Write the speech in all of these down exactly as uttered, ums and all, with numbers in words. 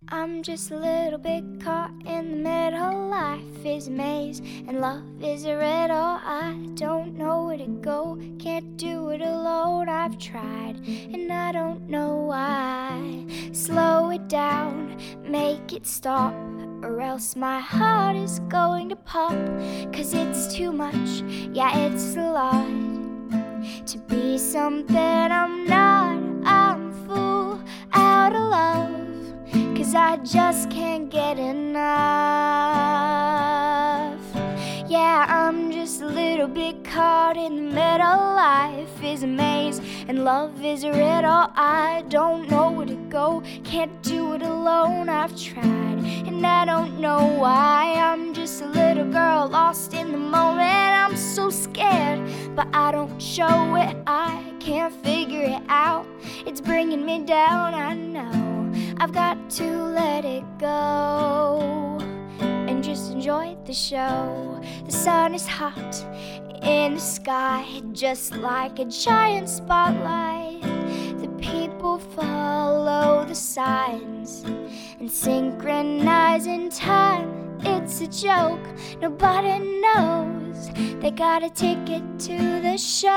I'm just a little bit caught in the middle. Life is a maze and love is a riddle. I don't know where to go, can't do it alone. I've tried and I don't know why. Slow it down, make it stop, or else my heart is going to pop. Cause it's too much, yeah it's a lot, to be something I'm not. I'm a fool out of love, cause I just can't get enough. Yeah, I'm just a little bit caught in the middle. Life is a maze and love is a riddle. I don't know where to go, can't do it alone. I've tried and I don't know why. I'm just a little girl lost in the moment. I'm so scared, but I don't show it. I can't figure it out, it's bringing me down. I know I've got to let it go and just enjoy the show. The sun is hot in the sky, just like a giant spotlight. The people follow the signs and synchronize in time. It's a joke, nobody knows they got a ticket to the show.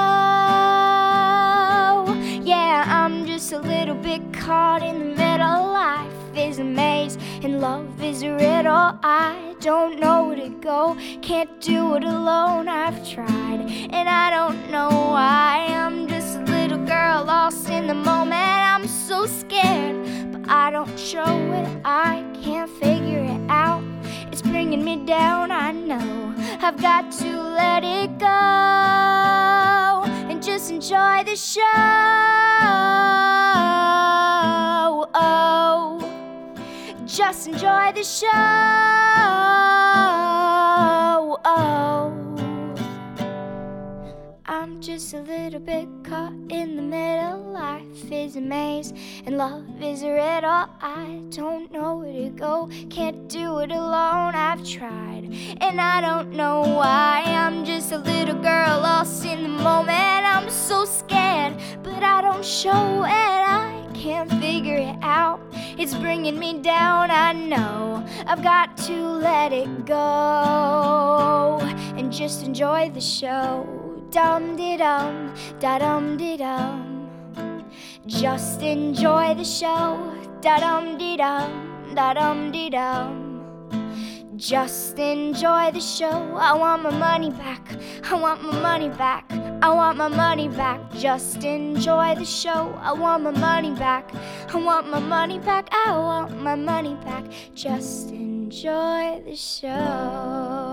Yeah, I'm just a little bit caught in the middle. Life is a maze and love is a riddle. I don't know where to go, can't do it alone. I've tried and I don't know why. I'm just a little girl lost in the moment. I'm so scared, but I don't show it. I can't figure it out, it's bringing me down. I know I've got to let it go and just enjoy the show. Oh, just enjoy the show. Oh, I'm just a little bit caught in the middle. Life is a maze and love is a riddle. I don't know where to go, can't do it alone. I've tried and I don't know why. I'm just a little girl lost in the moment. I'm so scared, but I don't show it. I can't figure it out, it's bringing me down. I know I've got to let it go and just enjoy the show. Dum-de-dum, da-dum-de-dum, just enjoy the show. Da-dum-de-dum, da-dum-de-dum, just enjoy the show. I want my money back, I want my money back, I want my money back. Just enjoy the show. I want my money back, I want my money back, I want my money back. Just enjoy the show.